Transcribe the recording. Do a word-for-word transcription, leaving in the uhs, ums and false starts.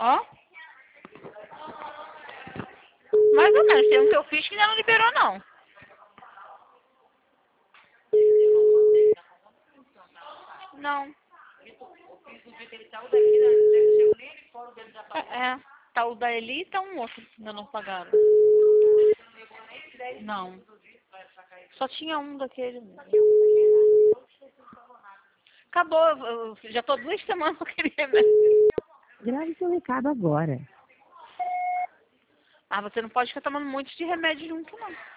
Ó. Mais ou menos. Tem um que eu fiz que ainda não liberou, não. Não. É, é. Tá o da Eli e tá um outro que ainda não pagaram. Não. Só tinha um daquele. Acabou. Eu eu já tô duas semanas com aquele remédio. Grave seu recado agora. Ah, você não pode ficar tomando um monte de remédio junto, não.